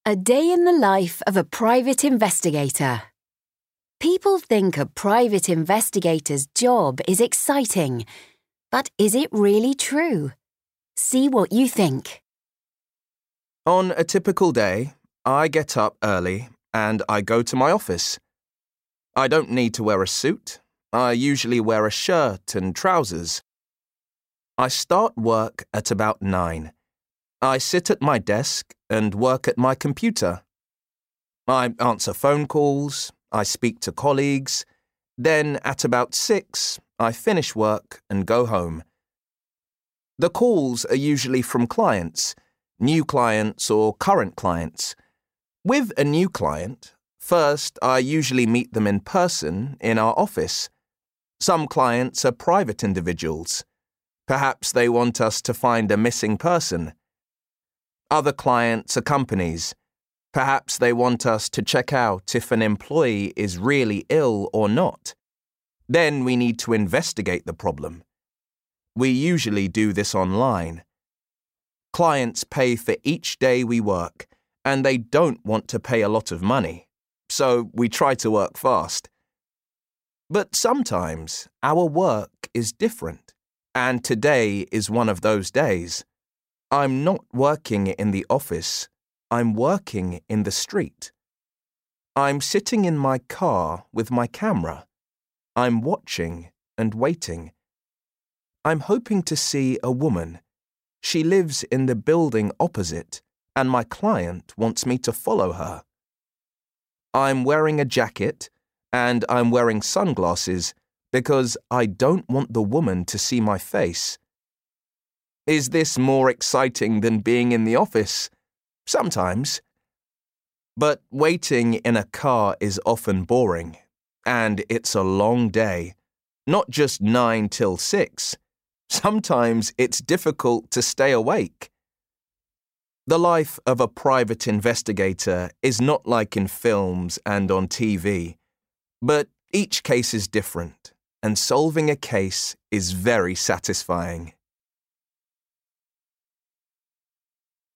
A day in the life of a private investigator. People think a private investigator's job is exciting, but is it really true? See what you think. On a typical day, I get up early and I go to my office. I don't need to wear a suit. I usually wear a shirt and trousers. I start work at about 9. I sit at my desk and work at my computer. I answer phone calls, I speak to colleagues, then at about 6, I finish work and go home. The calls are usually from clients, new clients or current clients. With a new client, first I usually meet them in person in our office. Some clients are private individuals. Perhaps they want us to find a missing person. Other clients are companies. Perhaps they want us to check out if an employee is really ill or not. Then we need to investigate the problem. We usually do this online. Clients pay for each day we work, and they don't want to pay a lot of money, so we try to work fast. But sometimes our work is different, and today is one of those days. I'm not working in the office, I'm working in the street. I'm sitting in my car with my camera. I'm watching and waiting. I'm hoping to see a woman. She lives in the building opposite, and my client wants me to follow her. I'm wearing a jacket, and I'm wearing sunglasses because I don't want the woman to see my face. Is this more exciting than being in the office? Sometimes. But waiting in a car is often boring, and it's a long day. Not just 9 till 6. Sometimes it's difficult to stay awake. The life of a private investigator is not like in films and on TV, but each case is different, and solving a case is very satisfying.